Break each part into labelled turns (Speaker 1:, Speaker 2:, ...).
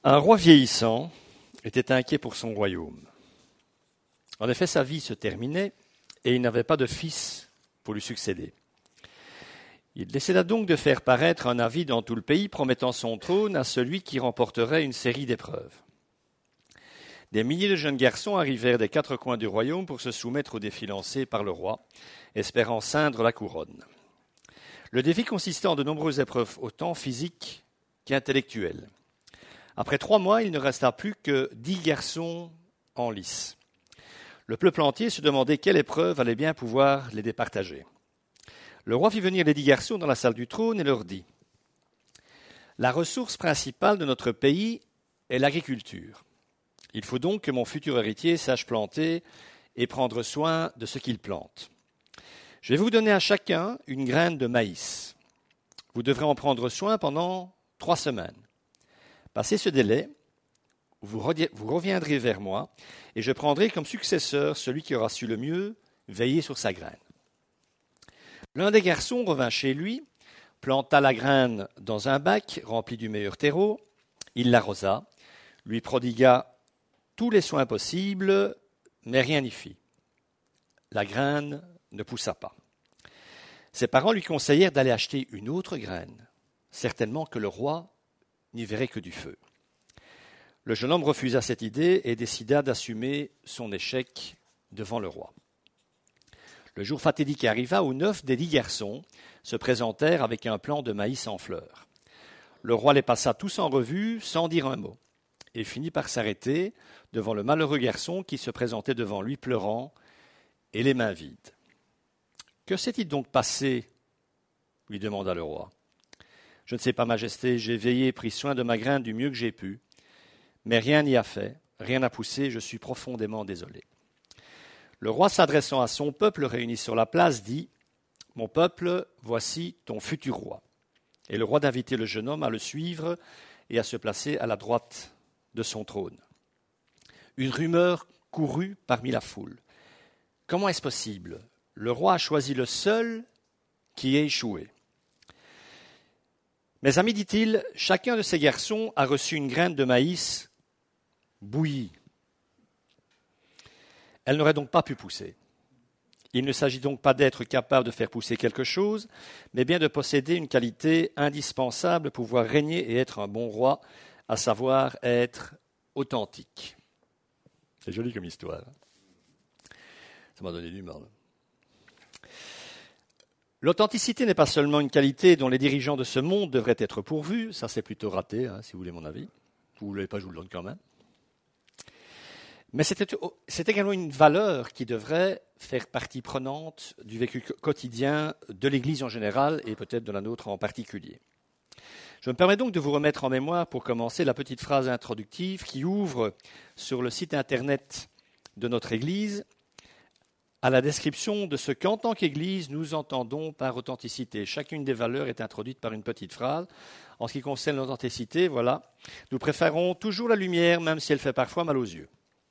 Speaker 1: Un roi vieillissant était inquiet pour son royaume. En effet, sa vie se terminait et il n'avait pas de fils pour lui succéder. Il décida donc de faire paraître un avis dans tout le pays promettant son trône à celui qui remporterait une série d'épreuves. Des milliers de jeunes garçons arrivèrent des quatre coins du royaume pour se soumettre au défi lancé par le roi, espérant ceindre la couronne. Le défi consistait en de nombreuses épreuves, autant physiques qu'intellectuelles. Après 3 mois, il ne resta plus que 10 garçons en lice. Le peuple entier se demandait quelle épreuve allait bien pouvoir les départager. Le roi fit venir les 10 garçons dans la salle du trône et leur dit « La ressource principale de notre pays est l'agriculture. Il faut donc que mon futur héritier sache planter et prendre soin de ce qu'il plante. Je vais vous donner à chacun une graine de maïs. Vous devrez en prendre soin pendant 3 semaines. Passé ce délai, vous reviendrez vers moi et je prendrai comme successeur celui qui aura su le mieux veiller sur sa graine. » L'un des garçons revint chez lui, planta la graine dans un bac rempli du meilleur terreau, il l'arrosa, lui prodigua tous les soins possibles, mais rien n'y fit. La graine ne poussa pas. Ses parents lui conseillèrent d'aller acheter une autre graine, certainement que le roi n'y verrait que du feu. Le jeune homme refusa cette idée et décida d'assumer son échec devant le roi. Le jour fatidique arriva où 9 des 10 garçons se présentèrent avec un plant de maïs en fleurs. Le roi les passa tous en revue sans dire un mot et finit par s'arrêter devant le malheureux garçon qui se présentait devant lui pleurant et les mains vides. « Que s'est-il donc passé ?» lui demanda le roi. « Je ne sais pas, Majesté, j'ai veillé et pris soin de ma graine du mieux que j'ai pu, mais rien n'y a fait, rien n'a poussé, je suis profondément désolé. » Le roi, s'adressant à son peuple réuni sur la place, dit « Mon peuple, voici ton futur roi. » Et le roi d'inviter le jeune homme à le suivre et à se placer à la droite de son trône. Une rumeur courut parmi la foule. Comment est-ce possible ? Le roi a choisi le seul qui ait échoué. Mes amis, dit-il, chacun de ces garçons a reçu une graine de maïs bouillie. Elle n'aurait donc pas pu pousser. Il ne s'agit donc pas d'être capable de faire pousser quelque chose, mais bien de posséder une qualité indispensable pour pouvoir régner et être un bon roi, à savoir être authentique. C'est joli comme histoire. Ça m'a donné du mal. L'authenticité n'est pas seulement une qualité dont les dirigeants de ce monde devraient être pourvus, ça c'est plutôt raté, si vous voulez mon avis. Vous ne voulez pas, je vous le donne quand même. Mais c'est également une valeur qui devrait faire partie prenante du vécu quotidien de l'Église en général et peut-être de la nôtre en particulier. Je me permets donc de vous remettre en mémoire pour commencer la petite phrase introductive qui ouvre sur le site internet de notre Église à la description de ce qu'en tant qu'Église nous entendons par authenticité. Chacune des valeurs est introduite par une petite phrase. En ce qui concerne l'authenticité, voilà, nous préférons toujours la lumière même si elle fait parfois mal aux yeux.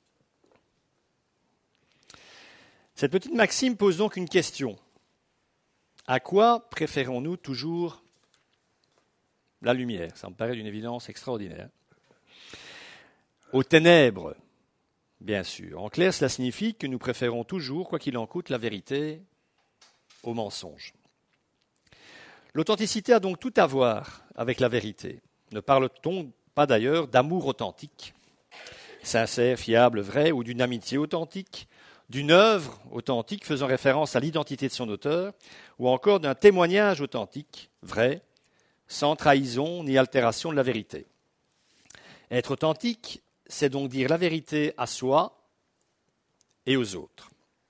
Speaker 1: Cette petite maxime pose donc une question. À quoi préférons-nous toujours la lumière ? Ça me paraît d'une évidence extraordinaire. Aux ténèbres, bien sûr. En clair, cela signifie que nous préférons toujours, quoi qu'il en coûte, la vérité au mensonge. L'authenticité a donc tout à voir avec la vérité. Ne parle-t-on pas d'ailleurs d'amour authentique, sincère, fiable, vrai, ou d'une amitié authentique, d'une œuvre authentique faisant référence à l'identité de son auteur, ou encore d'un témoignage authentique, vrai, sans trahison ni altération de la vérité. Être authentique, c'est donc dire la vérité à soi et aux autres.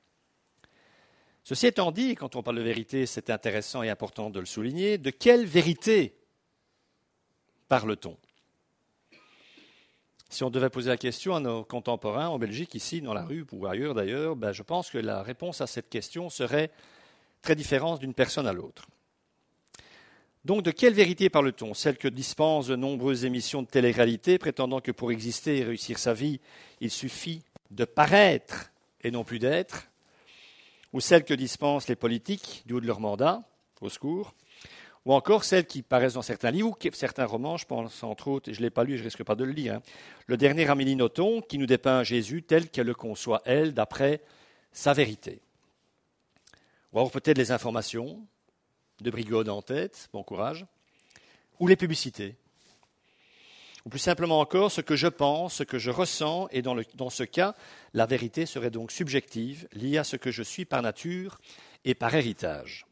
Speaker 1: Ceci étant dit, quand on parle de vérité, c'est intéressant et important de le souligner, de quelle vérité parle-t-on ? Si on devait poser la question à nos contemporains en Belgique, ici, dans la rue ou ailleurs d'ailleurs, je pense que la réponse à cette question serait très différente d'une personne à l'autre. Donc, de quelle vérité parle-t-on ? Celle que dispensent de nombreuses émissions de télé-réalité prétendant que pour exister et réussir sa vie, il suffit de paraître et non plus d'être ? Ou celle que dispensent les politiques du haut de leur mandat, au secours ? ou encore celles qui paraissent dans certains livres, ou certains romans, je pense entre autres, et je ne l'ai pas lu et je ne risque pas de le lire, le dernier Amélie Nothomb, qui nous dépeint Jésus tel qu'elle le conçoit, elle, d'après sa vérité. Ou alors peut-être les informations de Brigode en tête, bon courage, ou les publicités. Ou plus simplement encore, ce que je pense, ce que je ressens, et dans ce cas, la vérité serait donc subjective, liée à ce que je suis par nature et par héritage.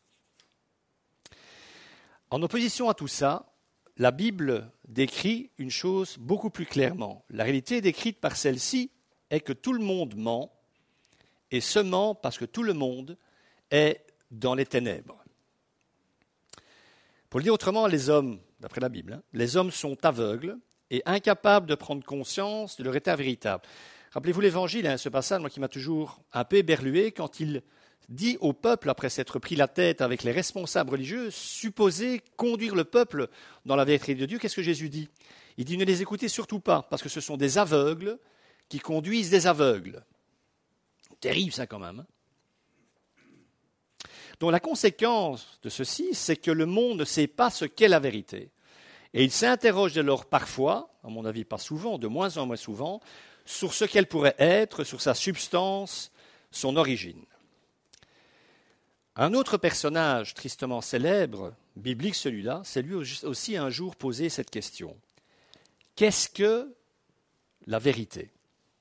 Speaker 1: En opposition à tout ça, la Bible décrit une chose beaucoup plus clairement. La réalité décrite par celle-ci est que tout le monde ment, et se ment parce que tout le monde est dans les ténèbres. Pour le dire autrement, les hommes, d'après la Bible, les hommes sont aveugles et incapables de prendre conscience de leur état véritable. Rappelez-vous l'Évangile, ce passage moi, qui m'a toujours un peu éberlué, quand il dit au peuple, après s'être pris la tête avec les responsables religieux, supposé conduire le peuple dans la vérité de Dieu, qu'est-ce que Jésus dit? Il dit ne les écoutez surtout pas, parce que ce sont des aveugles qui conduisent des aveugles. Terrible ça quand même. Donc la conséquence de ceci, c'est que le monde ne sait pas ce qu'est la vérité. Et il s'interroge dès lors parfois, à mon avis pas souvent, de moins en moins souvent, sur ce qu'elle pourrait être, sur sa substance, son origine. Un autre personnage tristement célèbre, biblique celui-là, c'est lui aussi un jour posé cette question. Qu'est-ce que la vérité?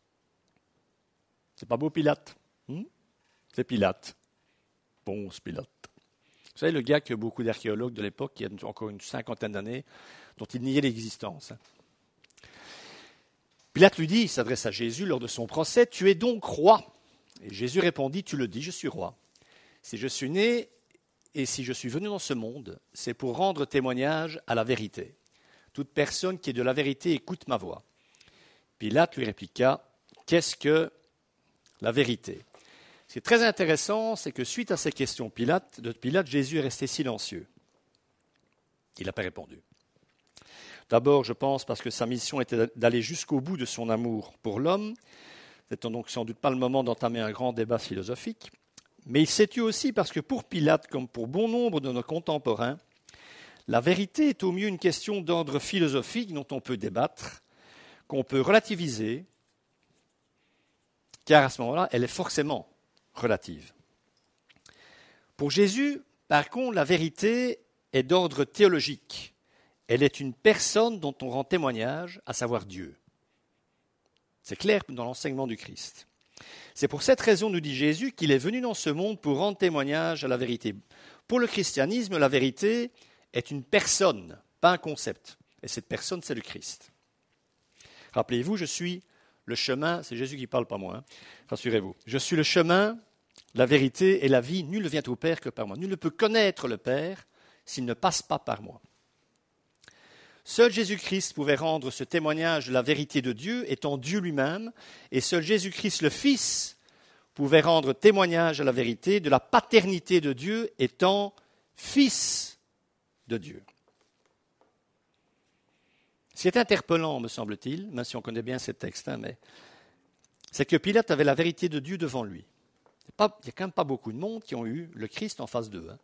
Speaker 1: C'est pas beau Pilate? C'est Pilate. Ponce Pilate. Vous savez, le gars que beaucoup d'archéologues de l'époque, qui a encore une cinquantaine d'années, dont il niait l'existence. Pilate lui dit, il s'adresse à Jésus lors de son procès, « Tu es donc roi ?» Et Jésus répondit, « Tu le dis, je suis roi. Si je suis né et si je suis venu dans ce monde, c'est pour rendre témoignage à la vérité. Toute personne qui est de la vérité écoute ma voix. » Pilate lui répliqua, « Qu'est-ce que la vérité ?» Ce qui est très intéressant, c'est que suite à ces questions de Pilate, Jésus est resté silencieux. Il n'a pas répondu. D'abord, je pense, parce que sa mission était d'aller jusqu'au bout de son amour pour l'homme. C'était donc sans doute pas le moment d'entamer un grand débat philosophique. Mais il s'est tué aussi parce que pour Pilate, comme pour bon nombre de nos contemporains, la vérité est au mieux une question d'ordre philosophique dont on peut débattre, qu'on peut relativiser, car à ce moment-là, elle est forcément relative. Pour Jésus, par contre, la vérité est d'ordre théologique. Elle est une personne dont on rend témoignage, à savoir Dieu. C'est clair dans l'enseignement du Christ. C'est pour cette raison, nous dit Jésus, qu'il est venu dans ce monde pour rendre témoignage à la vérité. Pour le christianisme, la vérité est une personne, pas un concept. Et cette personne, c'est le Christ. Rappelez-vous, je suis le chemin, c'est Jésus qui parle, pas moi, rassurez-vous. Je suis le chemin, la vérité et la vie. Nul ne vient au Père que par moi. Nul ne peut connaître le Père s'il ne passe pas par moi. Seul Jésus-Christ pouvait rendre ce témoignage de la vérité de Dieu, étant Dieu lui-même, et seul Jésus-Christ, le Fils, pouvait rendre témoignage à la vérité de la paternité de Dieu, étant Fils de Dieu. Ce qui est interpellant, me semble-t-il, même si on connaît bien ces textes, mais c'est que Pilate avait la vérité de Dieu devant lui. Il n'y a quand même pas beaucoup de monde qui ont eu le Christ en face d'eux.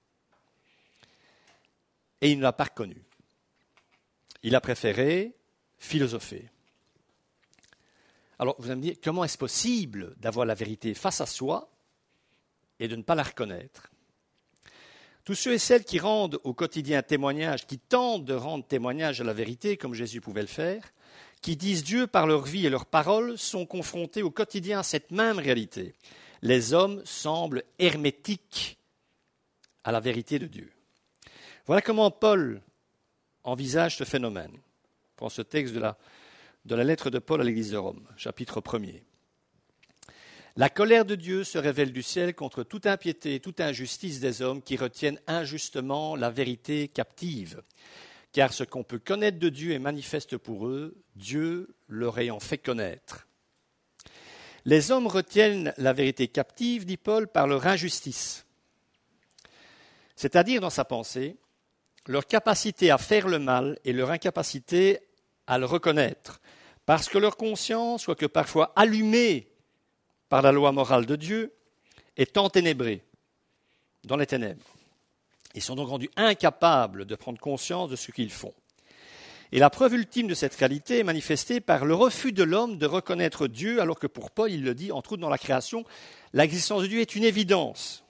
Speaker 1: Et il ne l'a pas reconnu. Il a préféré philosopher. Alors, vous allez me dire, comment est-ce possible d'avoir la vérité face à soi et de ne pas la reconnaître? Tous ceux et celles qui rendent au quotidien témoignage, qui tentent de rendre témoignage à la vérité, comme Jésus pouvait le faire, qui disent Dieu par leur vie et leurs paroles, sont confrontés au quotidien à cette même réalité. Les hommes semblent hermétiques à la vérité de Dieu. Voilà comment Paul envisage ce phénomène. Prends ce texte de la lettre de Paul à l'église de Rome, chapitre 1er. La colère de Dieu se révèle du ciel contre toute impiété et toute injustice des hommes qui retiennent injustement la vérité captive. Car ce qu'on peut connaître de Dieu est manifeste pour eux, Dieu leur ayant fait connaître. Les hommes retiennent la vérité captive, dit Paul, par leur injustice. C'est-à-dire, dans sa pensée, leur capacité à faire le mal et leur incapacité à le reconnaître, parce que leur conscience, quoique parfois allumée par la loi morale de Dieu, est enténébrée dans les ténèbres. Ils sont donc rendus incapables de prendre conscience de ce qu'ils font. Et la preuve ultime de cette réalité est manifestée par le refus de l'homme de reconnaître Dieu, alors que pour Paul, il le dit, entre autres dans la création, l'existence de Dieu est une évidence.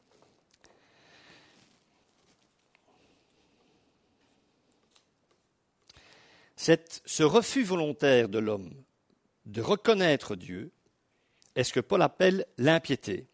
Speaker 1: Ce refus volontaire de l'homme de reconnaître Dieu est ce que Paul appelle l'impiété.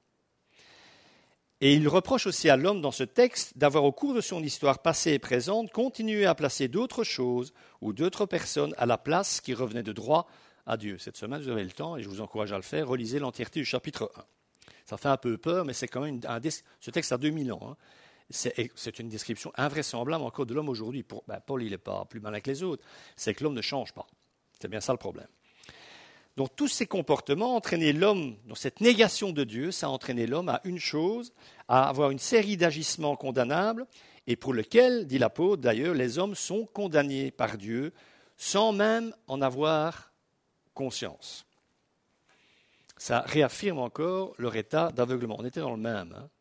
Speaker 1: Et il reproche aussi à l'homme dans ce texte d'avoir, au cours de son histoire passée et présente, continué à placer d'autres choses ou d'autres personnes à la place qui revenait de droit à Dieu. Cette semaine, vous avez le temps, et je vous encourage à le faire, relisez l'entièreté du chapitre 1. Ça fait un peu peur, mais c'est quand même ce texte a 2000 ans. Hein. C'est une description invraisemblable encore de l'homme aujourd'hui. Paul, il n'est pas plus malin que les autres. C'est que l'homme ne change pas. C'est bien ça le problème. Donc tous ces comportements entraînaient l'homme, dans cette négation de Dieu, ça a entraîné l'homme à une chose, à avoir une série d'agissements condamnables, et pour lesquels, dit l'apôtre d'ailleurs, les hommes sont condamnés par Dieu, sans même en avoir conscience. Ça réaffirme encore leur état d'aveuglement. On était dans le même. Hein.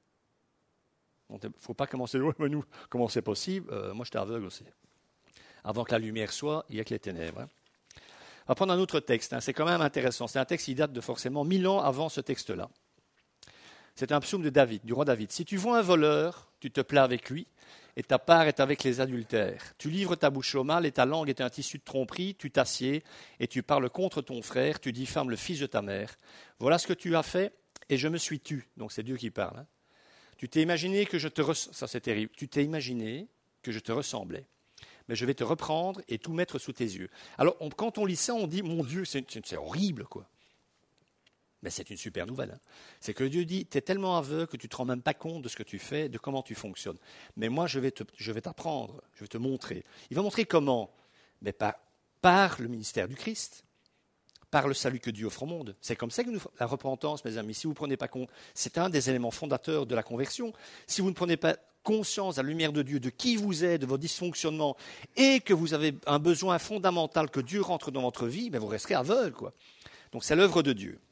Speaker 1: Il ne faut pas commencer loin, mais nous, comment c'est possible? Moi, j'étais aveugle aussi. Avant que la lumière soit, il n'y a que les ténèbres. Hein. On va prendre un autre texte, hein. C'est quand même intéressant. C'est un texte qui date de forcément 1000 ans avant ce texte-là. C'est un psaume de David, du roi David. Si tu vois un voleur, tu te plais avec lui, et ta part est avec les adultères. Tu livres ta bouche au mal, et ta langue est un tissu de tromperie, tu t'assieds, et tu parles contre ton frère, tu diffames le fils de ta mère. Voilà ce que tu as fait, et je me suis tu. Donc c'est Dieu qui parle. Hein. Tu t'es imaginé que je te ça c'est terrible. Tu t'es imaginé que je te ressemblais. Mais je vais te reprendre et tout mettre sous tes yeux. Alors, quand on lit ça, on dit, mon Dieu, c'est horrible, quoi. Mais c'est une super nouvelle. Hein. C'est que Dieu dit, tu es tellement aveugle que tu ne te rends même pas compte de ce que tu fais, de comment tu fonctionnes. Mais moi, je vais t'apprendre, je vais te montrer. Il va montrer comment? Mais par le ministère du Christ, par le salut que Dieu offre au monde. C'est comme ça que la repentance, mes amis, si vous ne prenez pas compte, c'est un des éléments fondateurs de la conversion. Si vous ne prenez pas conscience à la lumière de Dieu, de qui vous êtes, de vos dysfonctionnements, et que vous avez un besoin fondamental que Dieu rentre dans votre vie, vous resterez aveugle, quoi. Donc c'est l'œuvre de Dieu.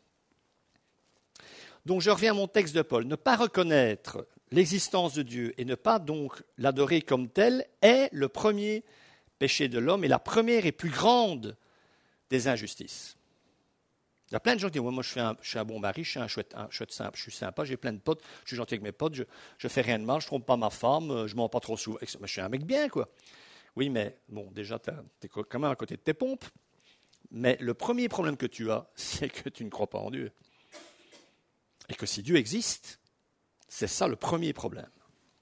Speaker 1: Donc je reviens à mon texte de Paul. Ne pas reconnaître l'existence de Dieu et ne pas donc l'adorer comme tel est le premier péché de l'homme et la première et plus grande des injustices. Il y a plein de gens qui disent, moi je suis un bon mari, je suis un chouette simple, je suis sympa, j'ai plein de potes, je suis gentil avec mes potes, je ne fais rien de mal, je ne trompe pas ma femme, je ne mens pas trop souvent. Mais je suis un mec bien, quoi. Oui, mais bon, déjà, tu es quand même à côté de tes pompes. Mais le premier problème que tu as, c'est que tu ne crois pas en Dieu. Et que si Dieu existe, c'est ça le premier problème.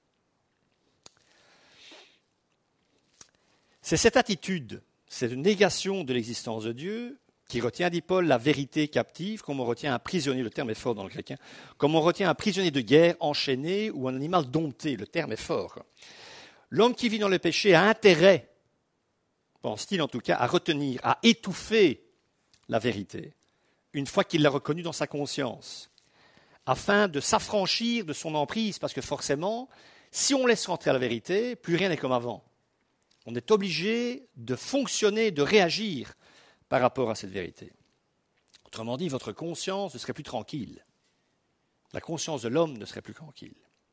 Speaker 1: C'est cette attitude, cette négation de l'existence de Dieu qui retient, dit Paul, la vérité captive, comme on retient un prisonnier, le terme est fort dans le grec, hein, comme on retient un prisonnier de guerre enchaîné ou un animal dompté, le terme est fort. L'homme qui vit dans le péché a intérêt, pense-t-il en tout cas, à retenir, à étouffer la vérité, une fois qu'il l'a reconnue dans sa conscience, afin de s'affranchir de son emprise, parce que forcément, si on laisse rentrer la vérité, plus rien n'est comme avant. On est obligé de fonctionner, de réagir par rapport à cette vérité. Autrement dit, votre conscience ne serait plus tranquille. La conscience de l'homme ne serait plus tranquille.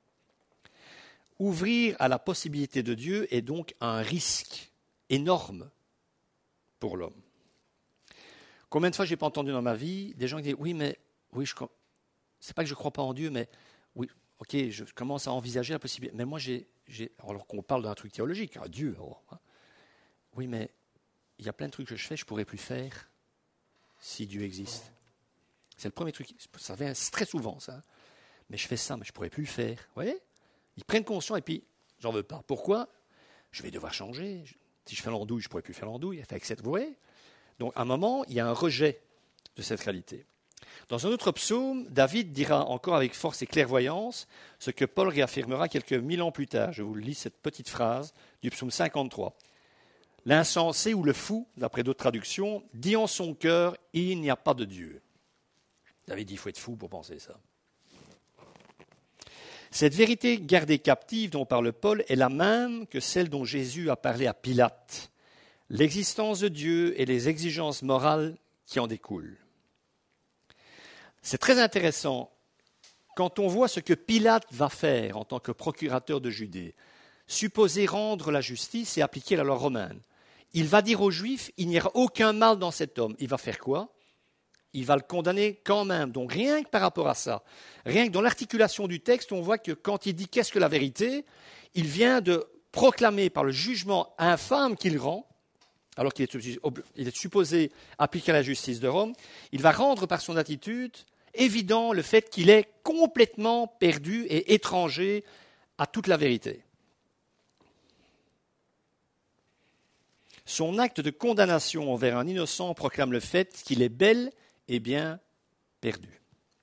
Speaker 1: Ouvrir à la possibilité de Dieu est donc un risque énorme pour l'homme. Combien de fois j'ai pas entendu dans ma vie des gens qui disent c'est pas que je ne crois pas en Dieu, mais oui, ok, je commence à envisager la possibilité. Mais moi, alors qu'on parle d'un truc théologique, Dieu, oui, mais il y a plein de trucs que je fais, je ne pourrais plus faire si Dieu existe. C'est le premier truc, ça vient très souvent, ça. Mais je fais ça, mais je ne pourrais plus le faire. Vous voyez? Ils prennent conscience et puis, j'en veux pas. Pourquoi? Je vais devoir changer. Si je fais l'andouille, je ne pourrais plus faire l'andouille. Vous voyez? Donc, à un moment, il y a un rejet de cette réalité. Dans un autre psaume, David dira encore avec force et clairvoyance ce que Paul réaffirmera quelques 1000 ans plus tard. Je vous lis cette petite phrase du psaume 53. L'insensé ou le fou, d'après d'autres traductions, dit en son cœur « il n'y a pas de Dieu ». David dit « il faut être fou pour penser ça ». Cette vérité gardée captive dont parle Paul est la même que celle dont Jésus a parlé à Pilate. L'existence de Dieu et les exigences morales qui en découlent. C'est très intéressant quand on voit ce que Pilate va faire en tant que procurateur de Judée, supposé rendre la justice et appliquer la loi romaine, il va dire aux Juifs, il n'y aura aucun mal dans cet homme. Il va faire quoi? Il va le condamner quand même. Donc rien que par rapport à ça, rien que dans l'articulation du texte, on voit que quand il dit qu'est-ce que la vérité, il vient de proclamer par le jugement infâme qu'il rend, alors qu'il est supposé appliquer la justice de Rome, il va rendre par son attitude évident le fait qu'il est complètement perdu et étranger à toute la vérité. Son acte de condamnation envers un innocent proclame le fait qu'il est bel et bien perdu.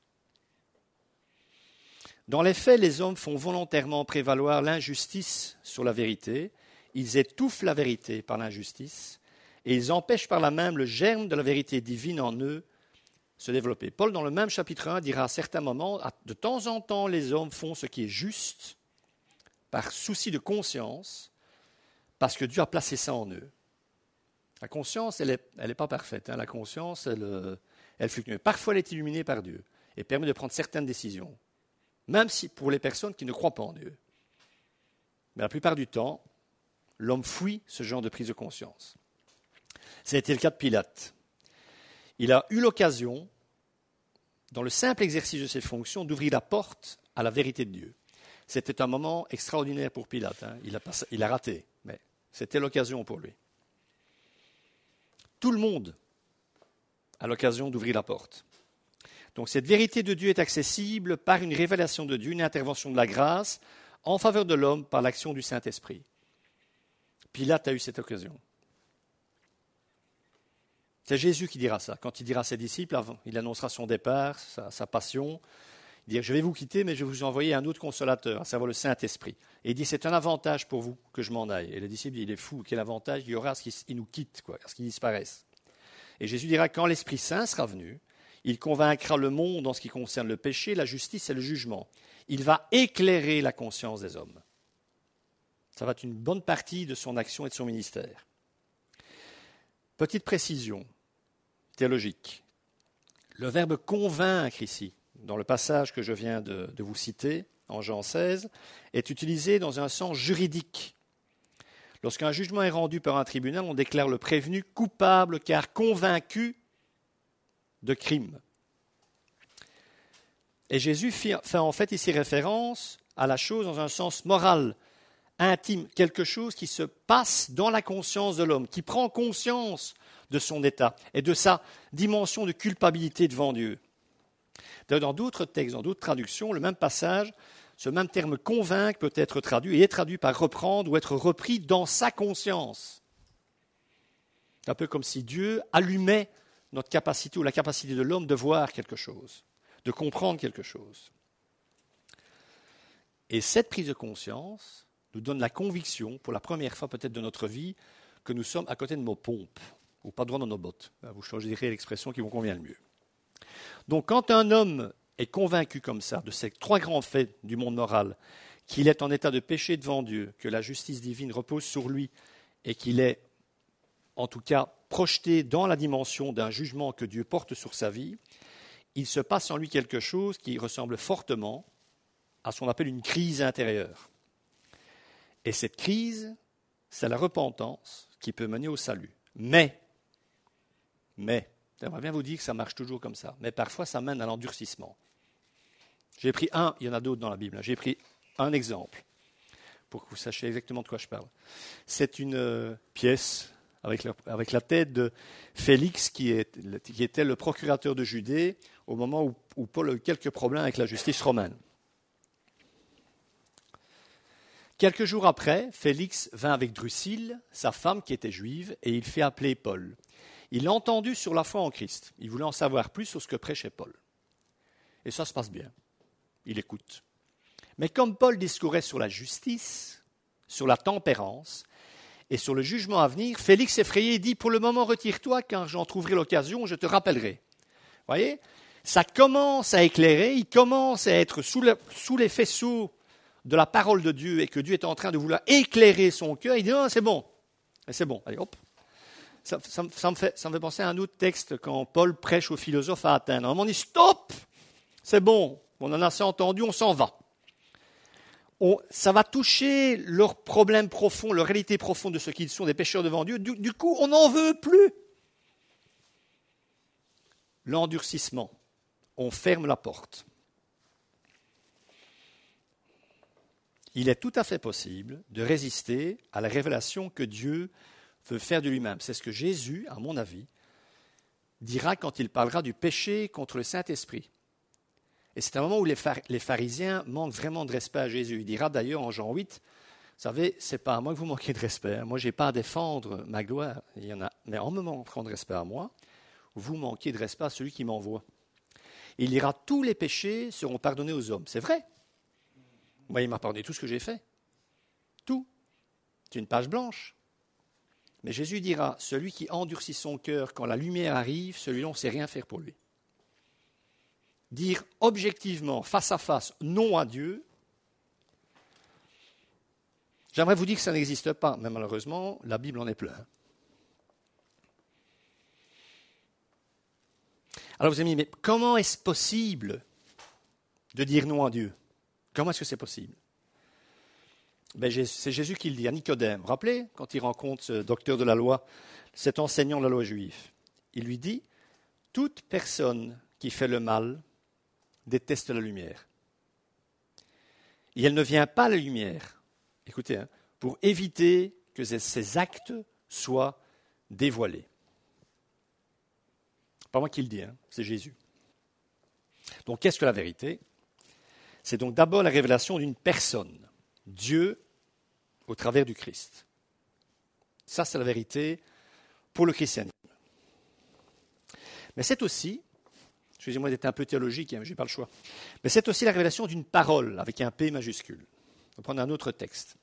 Speaker 1: Dans les faits, les hommes font volontairement prévaloir l'injustice sur la vérité, ils étouffent la vérité par l'injustice, et ils empêchent par là même le germe de la vérité divine en eux se développer. Paul, dans le même chapitre 1, dira à certains moments, de temps en temps, les hommes font ce qui est juste par souci de conscience, parce que Dieu a placé ça en eux. La conscience, elle est pas parfaite. La conscience, elle fluctue. Parfois, elle est illuminée par Dieu et permet de prendre certaines décisions, même si pour les personnes qui ne croient pas en Dieu. Mais la plupart du temps, l'homme fuit ce genre de prise de conscience. Ça a été le cas de Pilate. Il a eu l'occasion, dans le simple exercice de ses fonctions, d'ouvrir la porte à la vérité de Dieu. C'était un moment extraordinaire pour Pilate. Il a raté, mais c'était l'occasion pour lui. Tout le monde a l'occasion d'ouvrir la porte. Donc cette vérité de Dieu est accessible par une révélation de Dieu, une intervention de la grâce en faveur de l'homme par l'action du Saint-Esprit. Pilate a eu cette occasion. C'est Jésus qui dira ça. Quand il dira à ses disciples, il annoncera son départ, sa passion. Il dit, je vais vous quitter, mais je vais vous envoyer un autre consolateur, à savoir le Saint-Esprit. Et il dit, c'est un avantage pour vous que je m'en aille. Et les disciples disent, il est fou, quel avantage il y aura à ce qu'il nous quitte, à ce qu'il disparaisse. Et Jésus dira, quand l'Esprit Saint sera venu, il convaincra le monde en ce qui concerne le péché, la justice et le jugement. Il va éclairer la conscience des hommes. Ça va être une bonne partie de son action et de son ministère. Petite précision théologique. Le verbe convaincre ici, dans le passage que je viens de vous citer, en Jean 16, est utilisé dans un sens juridique. Lorsqu'un jugement est rendu par un tribunal, on déclare le prévenu coupable car convaincu de crime. Et Jésus fait en fait ici référence à la chose dans un sens moral, intime, quelque chose qui se passe dans la conscience de l'homme, qui prend conscience de son état et de sa dimension de culpabilité devant Dieu. D'ailleurs, dans d'autres textes, dans d'autres traductions, le même passage, ce même terme convaincre peut être traduit et est traduit par reprendre ou être repris dans sa conscience. C'est un peu comme si Dieu allumait notre capacité ou la capacité de l'homme de voir quelque chose, de comprendre quelque chose. Et cette prise de conscience nous donne la conviction, pour la première fois peut-être de notre vie, que nous sommes à côté de nos pompes, ou pas droit dans nos bottes. Vous choisirez l'expression qui vous convient le mieux. Donc quand un homme est convaincu comme ça de ces trois grands faits du monde moral, qu'il est en état de péché devant Dieu, que la justice divine repose sur lui et qu'il est en tout cas projeté dans la dimension d'un jugement que Dieu porte sur sa vie, il se passe en lui quelque chose qui ressemble fortement à ce qu'on appelle une crise intérieure. Et cette crise, c'est la repentance qui peut mener au salut. Mais, j'aimerais bien vous dire que ça marche toujours comme ça, mais parfois ça mène à l'endurcissement. Il y en a d'autres dans la Bible, j'ai pris un exemple pour que vous sachiez exactement de quoi je parle. C'est une pièce avec la tête de Félix qui était le procurateur de Judée au moment où Paul a eu quelques problèmes avec la justice romaine. Quelques jours après, Félix vint avec Drusille, sa femme qui était juive, et il fit appeler Paul. Il l'a entendu sur la foi en Christ. Il voulait en savoir plus sur ce que prêchait Paul. Et ça se passe bien. Il écoute. Mais comme Paul discourait sur la justice, sur la tempérance et sur le jugement à venir, Félix effrayé dit « Pour le moment, retire-toi, quand j'en trouverai l'occasion, je te rappellerai. » Vous voyez, ça commence à éclairer, il commence à être sous les faisceaux de la parole de Dieu et que Dieu est en train de vouloir éclairer son cœur. Il dit « Non, c'est bon. C'est bon. Allez, hop. » Ça me fait penser à un autre texte quand Paul prêche aux philosophes à Athènes. À un moment, il dit « Stop. C'est bon. On en a assez entendu, on s'en va. Ça va toucher leurs problèmes profonds, leur réalité profonde de ce qu'ils sont, des pécheurs devant Dieu. Du coup, on n'en veut plus. L'endurcissement. On ferme la porte. Il est tout à fait possible de résister à la révélation que Dieu veut faire de lui-même. C'est ce que Jésus, à mon avis, dira quand il parlera du péché contre le Saint-Esprit. Et c'est un moment où les pharisiens manquent vraiment de respect à Jésus. Il dira d'ailleurs en Jean 8, vous savez, ce n'est pas à moi que vous manquez de respect. Moi, je n'ai pas à défendre ma gloire. Il y en a, mais en me manquant de respect à moi, vous manquez de respect à celui qui m'envoie. Il dira, tous les péchés seront pardonnés aux hommes. C'est vrai. Moi, il m'a pardonné tout ce que j'ai fait. Tout. C'est une page blanche. Mais Jésus dira, celui qui endurcit son cœur quand la lumière arrive, celui-là, on ne sait rien faire pour lui. Dire objectivement, face à face, non à Dieu, j'aimerais vous dire que ça n'existe pas, mais malheureusement, la Bible en est pleine. Alors vous avez dit, mais comment est-ce possible de dire non à Dieu? Comment est-ce que c'est possible? C'est Jésus qui le dit à Nicodème. Vous vous rappelez, quand il rencontre ce docteur de la loi, cet enseignant de la loi juive, il lui dit, toute personne qui fait le mal déteste la lumière. Et elle ne vient pas à la lumière, écoutez, pour éviter que ses actes soient dévoilés. Pas moi qui le dis, c'est Jésus. Donc qu'est-ce que la vérité? C'est donc d'abord la révélation d'une personne, Dieu au travers du Christ. Ça, c'est la vérité pour le christianisme. Mais c'est aussi, excusez-moi d'être un peu théologique, je n'ai pas le choix, mais c'est aussi la révélation d'une parole avec un P majuscule. On va prendre un autre texte.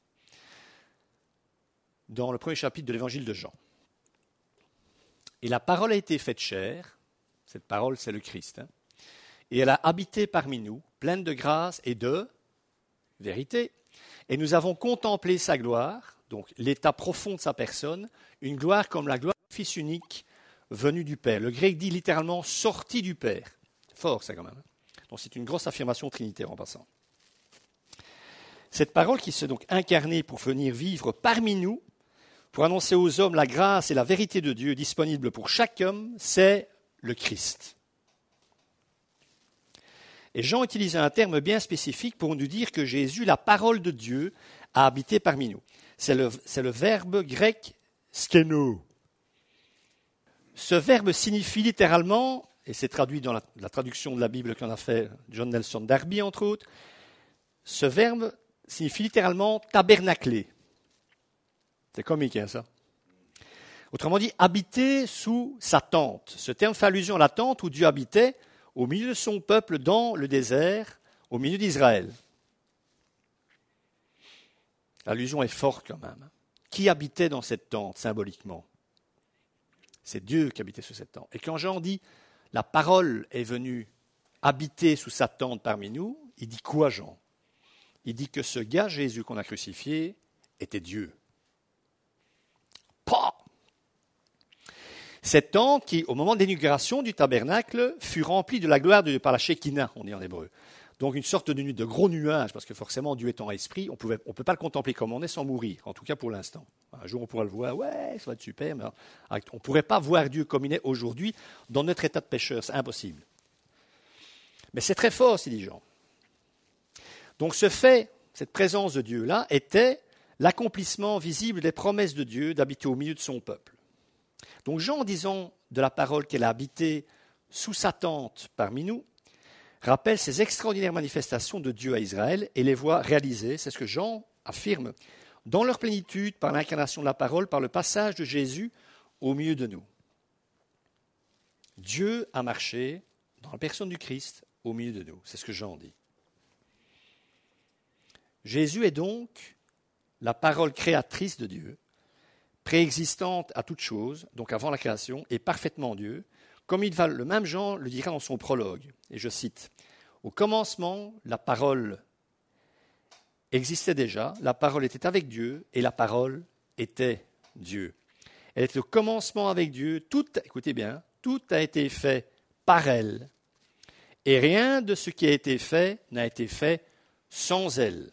Speaker 1: Dans le premier chapitre de l'évangile de Jean. Et la parole a été faite chair, cette parole c'est le Christ, et elle a habité parmi nous, pleine de grâce et de vérité. Et nous avons contemplé sa gloire, donc l'état profond de sa personne, une gloire comme la gloire du Fils unique venu du Père. Le grec dit littéralement sorti du Père. Fort ça quand même. Donc c'est une grosse affirmation trinitaire en passant. Cette parole qui s'est donc incarnée pour venir vivre parmi nous, pour annoncer aux hommes la grâce et la vérité de Dieu disponible pour chaque homme, c'est le Christ. Et Jean utilise un terme bien spécifique pour nous dire que Jésus, la parole de Dieu, a habité parmi nous. C'est le verbe grec skeno. Ce verbe signifie littéralement, et c'est traduit dans la traduction de la Bible qu'en a fait John Nelson Darby, entre autres, ce verbe signifie littéralement tabernacler. C'est comique, ça. Autrement dit, habiter sous sa tente. Ce terme fait allusion à la tente où Dieu habitait au milieu de son peuple dans le désert, au milieu d'Israël. L'allusion est forte quand même. Qui habitait dans cette tente, symboliquement? C'est Dieu qui habitait sous cette tente. Et quand Jean dit « la parole est venue habiter sous sa tente parmi nous », il dit quoi, Jean? Il dit que ce gars, Jésus qu'on a crucifié, était Dieu. Pas. Cette tente qui, au moment de l'inauguration du tabernacle, fut remplie de la gloire de Dieu par la Shekinah, on dit en hébreu. Donc une sorte de gros nuage, parce que forcément Dieu étant esprit, on ne peut pas le contempler comme on est sans mourir, en tout cas pour l'instant. Un jour on pourra le voir, ouais, ça va être super, mais on ne pourrait pas voir Dieu comme il est aujourd'hui dans notre état de pécheur, c'est impossible. Mais c'est très fort, s'il dit Jean. Donc ce fait, cette présence de Dieu-là, était l'accomplissement visible des promesses de Dieu d'habiter au milieu de son peuple. Donc Jean, en disant de la parole qu'elle a habité sous sa tente parmi nous, rappelle ces extraordinaires manifestations de Dieu à Israël et les voit réalisées, c'est ce que Jean affirme, dans leur plénitude par l'incarnation de la parole, par le passage de Jésus au milieu de nous. Dieu a marché dans la personne du Christ au milieu de nous, c'est ce que Jean dit. Jésus est donc la parole créatrice de Dieu, préexistante à toute chose, donc avant la création, et parfaitement Dieu, comme le même Jean le dira dans son prologue, et je cite, « Au commencement, la parole existait déjà, la parole était avec Dieu, et la parole était Dieu. Elle était au commencement avec Dieu, écoutez bien, tout a été fait par elle, Et rien de ce qui a été fait n'a été fait sans elle.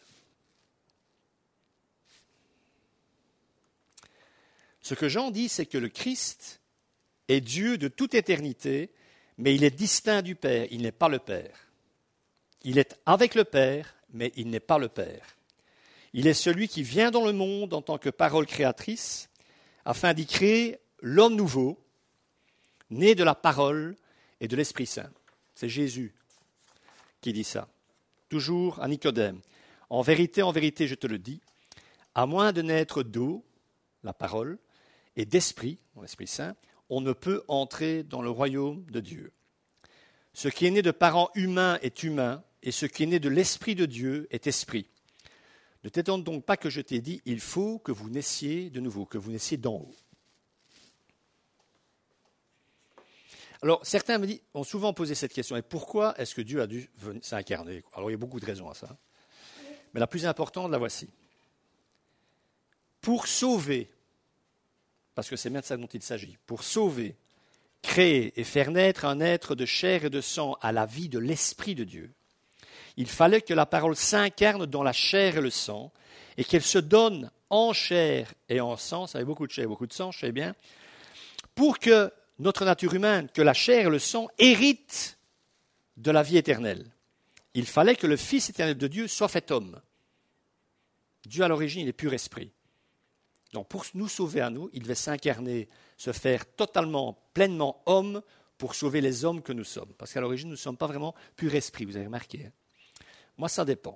Speaker 1: Ce que Jean dit, c'est que le Christ est Dieu de toute éternité, mais il est distinct du Père, il n'est pas le Père. Il est avec le Père, mais il n'est pas le Père. Il est celui qui vient dans le monde en tant que parole créatrice, afin d'y créer l'homme nouveau, né de la parole et de l'Esprit Saint. C'est Jésus qui dit ça. Toujours à Nicodème. En vérité, je te le dis, à moins de naître d'eau, la parole, et d'esprit, l'Esprit Saint, on ne peut entrer dans le royaume de Dieu. Ce qui est né de parents humains est humain, et ce qui est né de l'Esprit de Dieu est esprit. Ne t'étonne donc pas que je t'ai dit, il faut que vous naissiez de nouveau, que vous naissiez d'en haut. Alors, certains ont souvent posé cette question, et pourquoi est-ce que Dieu a dû s'incarner? Alors, il y a beaucoup de raisons à ça. Mais la plus importante, la voici. Pour sauver, parce que c'est bien de ça dont il s'agit, pour sauver, créer et faire naître un être de chair et de sang à la vie de l'Esprit de Dieu, il fallait que la parole s'incarne dans la chair et le sang, et qu'elle se donne en chair et en sang, ça avait beaucoup de chair et beaucoup de sang, je sais bien, pour que notre nature humaine, que la chair et le sang héritent de la vie éternelle. Il fallait que le Fils éternel de Dieu soit fait homme. Dieu à l'origine, il est pur esprit. Donc pour nous sauver à nous, il devait s'incarner, se faire totalement, pleinement homme pour sauver les hommes que nous sommes. Parce qu'à l'origine, nous ne sommes pas vraiment pur esprit, vous avez remarqué. Moi, ça dépend.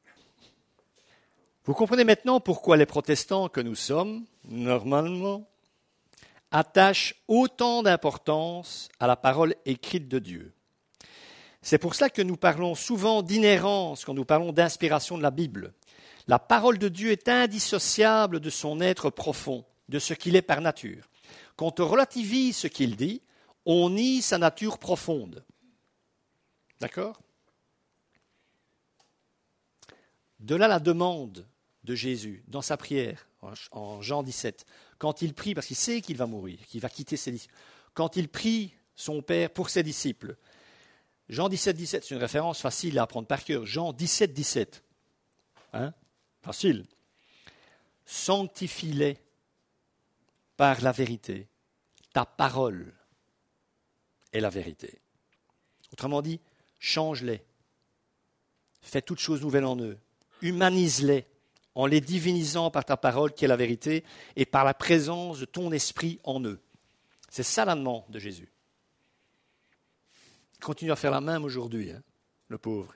Speaker 1: Vous comprenez maintenant pourquoi les protestants que nous sommes, normalement, attachent autant d'importance à la parole écrite de Dieu. C'est pour cela que nous parlons souvent d'inhérence quand nous parlons d'inspiration de la Bible. La parole de Dieu est indissociable de son être profond, de ce qu'il est par nature. Quand on relativise ce qu'il dit, on nie sa nature profonde. D'accord ? De là la demande de Jésus dans sa prière, en Jean 17, quand il prie, parce qu'il sait qu'il va mourir, qu'il va quitter ses disciples, quand il prie son Père pour ses disciples. Jean 17, 17, c'est une référence facile à apprendre par cœur. Jean 17, 17. Facile. Sanctifie-les par la vérité. Ta parole est la vérité. Autrement dit, change-les. Fais toutes choses nouvelles en eux. Humanise-les en les divinisant par ta parole qui est la vérité et par la présence de ton esprit en eux. C'est ça la demande de Jésus. Il continue à faire la même aujourd'hui, le pauvre.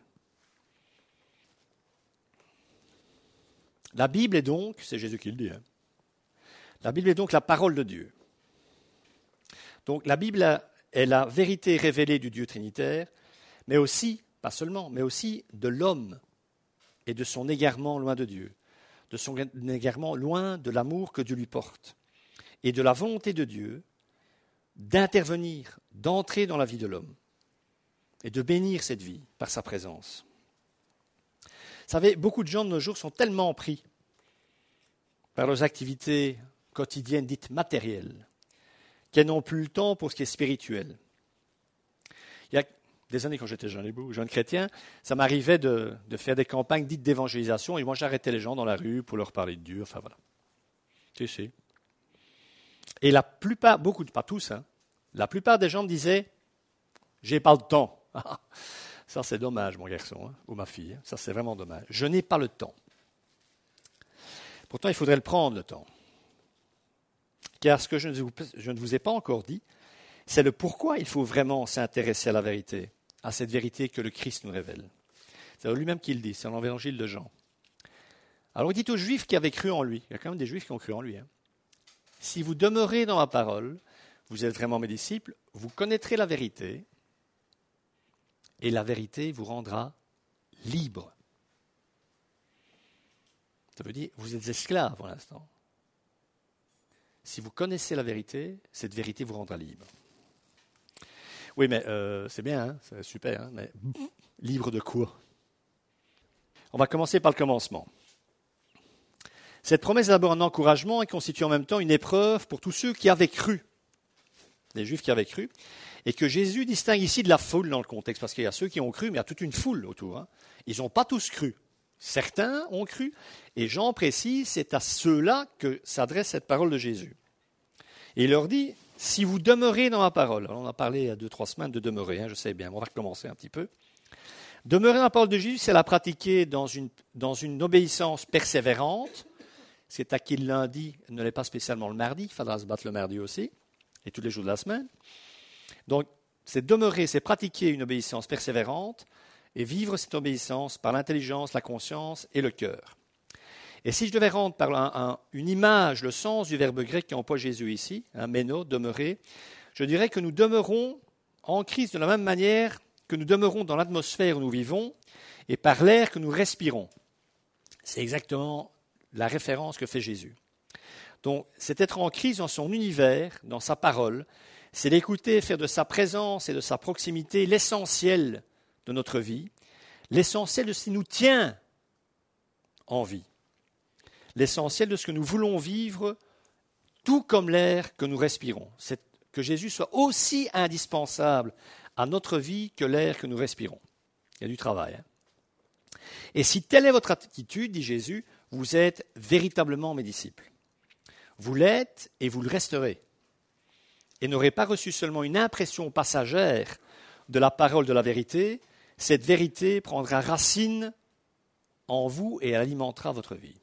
Speaker 1: La Bible est donc, c'est Jésus qui le dit, la Bible est donc la parole de Dieu. Donc la Bible est la vérité révélée du Dieu trinitaire, mais aussi, pas seulement, mais aussi de l'homme et de son égarement loin de Dieu, de son égarement loin de l'amour que Dieu lui porte, et de la volonté de Dieu d'intervenir, d'entrer dans la vie de l'homme, et de bénir cette vie par sa présence. Vous savez, beaucoup de gens de nos jours sont tellement pris par leurs activités quotidiennes dites matérielles qu'elles n'ont plus le temps pour ce qui est spirituel. Il y a des années, quand j'étais jeune chrétien, ça m'arrivait de faire des campagnes dites d'évangélisation et moi j'arrêtais les gens dans la rue pour leur parler de Dieu, enfin voilà. Si. Et la plupart, pas tous, la plupart des gens me disaient « j'ai pas le temps ». Ça, c'est dommage, mon garçon, ou ma fille. Ça, c'est vraiment dommage. Je n'ai pas le temps. Pourtant, il faudrait le prendre, le temps. Car ce que je ne vous ai pas encore dit, c'est le pourquoi il faut vraiment s'intéresser à la vérité, à cette vérité que le Christ nous révèle. C'est lui-même qui le dit, c'est dans l'évangile de Jean. Alors, il dit aux Juifs qui avaient cru en lui, il y a quand même des Juifs qui ont cru en lui, si vous demeurez dans ma parole, vous êtes vraiment mes disciples, vous connaîtrez la vérité, et la vérité vous rendra libre. Ça veut dire, vous êtes esclaves pour l'instant. Si vous connaissez la vérité, cette vérité vous rendra libre. Oui, mais c'est bien, c'est super, mais libre de quoi? On va commencer par le commencement. Cette promesse est d'abord un encouragement et constitue en même temps une épreuve pour tous ceux qui avaient cru. des Juifs qui avaient cru, et que Jésus distingue ici de la foule dans le contexte, parce qu'il y a ceux qui ont cru, mais il y a toute une foule autour. Hein. Ils n'ont pas tous cru. Certains ont cru, et Jean précise, c'est à ceux-là que s'adresse cette parole de Jésus. Et il leur dit, si vous demeurez dans ma parole, alors on a parlé il y a 2-3 semaines de demeurer, hein, je sais bien, on va recommencer un petit peu. Demeurer dans la parole de Jésus, c'est la pratiquer dans une obéissance persévérante. C'est à qui le lundi ne l'est pas spécialement le mardi, il faudra se battre le mardi aussi, et tous les jours de la semaine. Donc, c'est demeurer, c'est pratiquer une obéissance persévérante et vivre cette obéissance par l'intelligence, la conscience et le cœur. Et si je devais rendre par une image le sens du verbe grec qu'emploie Jésus ici, méno, demeurer, je dirais que nous demeurons en Christ de la même manière que nous demeurons dans l'atmosphère où nous vivons et par l'air que nous respirons. C'est exactement la référence que fait Jésus. Donc, c'est être en Christ dans son univers, dans sa parole, c'est l'écouter, faire de sa présence et de sa proximité l'essentiel de notre vie, l'essentiel de ce qui nous tient en vie, l'essentiel de ce que nous voulons vivre, tout comme l'air que nous respirons. C'est que Jésus soit aussi indispensable à notre vie que l'air que nous respirons. Il y a du travail. Hein. Et si telle est votre attitude, dit Jésus, vous êtes véritablement mes disciples. Vous l'êtes et vous le resterez. Et n'aurez pas reçu seulement une impression passagère de la parole de la vérité, cette vérité prendra racine en vous et elle alimentera votre vie.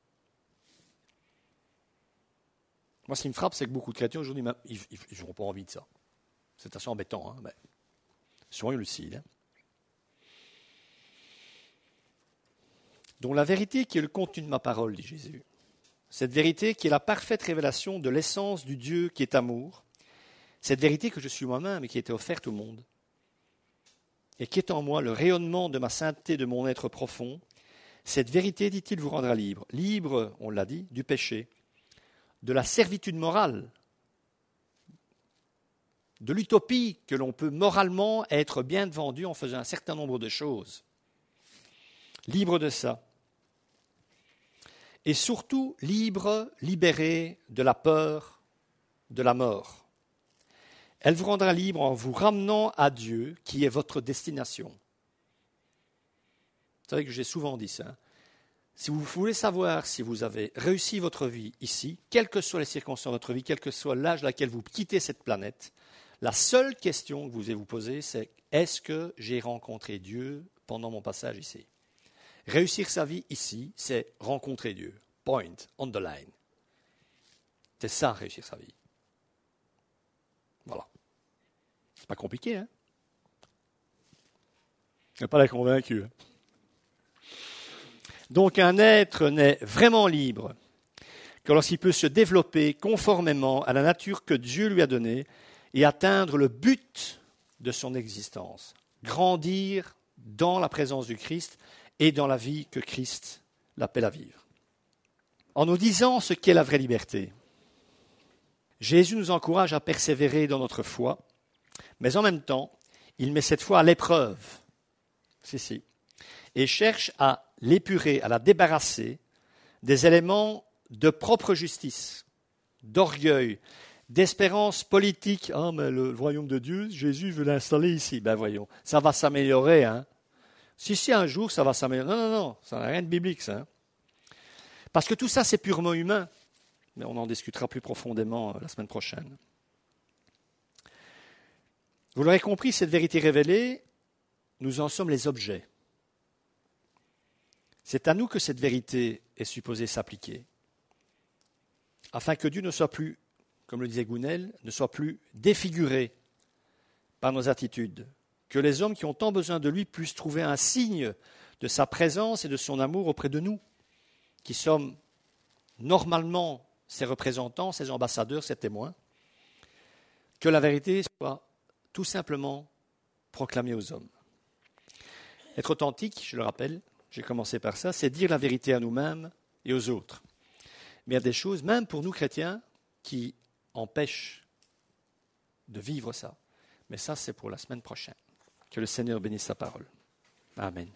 Speaker 1: Moi, ce qui me frappe, c'est que beaucoup de chrétiens aujourd'hui, ils n'auront pas envie de ça. C'est assez embêtant, hein, mais soyons lucides. Hein. Donc la vérité qui est le contenu de ma parole, dit Jésus, cette vérité qui est la parfaite révélation de l'essence du Dieu qui est amour, cette vérité que je suis moi-même et qui a été offerte au monde, et qui est en moi le rayonnement de ma sainteté, de mon être profond, cette vérité, dit-il, vous rendra libre. Libre, on l'a dit, du péché, de la servitude morale, de l'utopie que l'on peut moralement être bien vendu en faisant un certain nombre de choses. Libre de ça. Et surtout libre, libéré de la peur de la mort. Elle vous rendra libre en vous ramenant à Dieu, qui est votre destination. Vous savez que j'ai souvent dit ça. Si vous voulez savoir si vous avez réussi votre vie ici, quelles que soient les circonstances de votre vie, quel que soit l'âge à laquelle vous quittez cette planète, la seule question que vous devez vous poser, c'est est-ce que j'ai rencontré Dieu pendant mon passage ici ? Réussir sa vie ici, c'est rencontrer Dieu. Point, on the line. C'est ça, réussir sa vie. Voilà. C'est pas compliqué, hein? Je n'ai pas l'air convaincu. Donc un être n'est vraiment libre que lorsqu'il peut se développer conformément à la nature que Dieu lui a donnée et atteindre le but de son existence. Grandir dans la présence du Christ et dans la vie que Christ l'appelle à vivre. En nous disant ce qu'est la vraie liberté, Jésus nous encourage à persévérer dans notre foi, mais en même temps, il met cette foi à l'épreuve, et cherche à l'épurer, à la débarrasser des éléments de propre justice, d'orgueil, d'espérance politique. Ah, mais le royaume de Dieu, Jésus veut l'installer ici. Ben voyons, ça va s'améliorer, hein. Si un jour ça va s'améliorer. Non, ça n'a rien de biblique, ça. Hein. Parce que tout ça, c'est purement humain. Mais on en discutera plus profondément la semaine prochaine. Vous l'aurez compris, cette vérité révélée, nous en sommes les objets. C'est à nous que cette vérité est supposée s'appliquer, afin que Dieu ne soit plus, comme le disait Gounel, ne soit plus défiguré par nos attitudes, que les hommes qui ont tant besoin de lui puissent trouver un signe de sa présence et de son amour auprès de nous, qui sommes normalement ses représentants, ses ambassadeurs, ses témoins, que la vérité soit tout simplement proclamée aux hommes. Être authentique, je le rappelle, j'ai commencé par ça, c'est dire la vérité à nous-mêmes et aux autres. Mais il y a des choses, même pour nous chrétiens, qui empêchent de vivre ça. Mais ça, c'est pour la semaine prochaine. Que le Seigneur bénisse sa parole. Amen.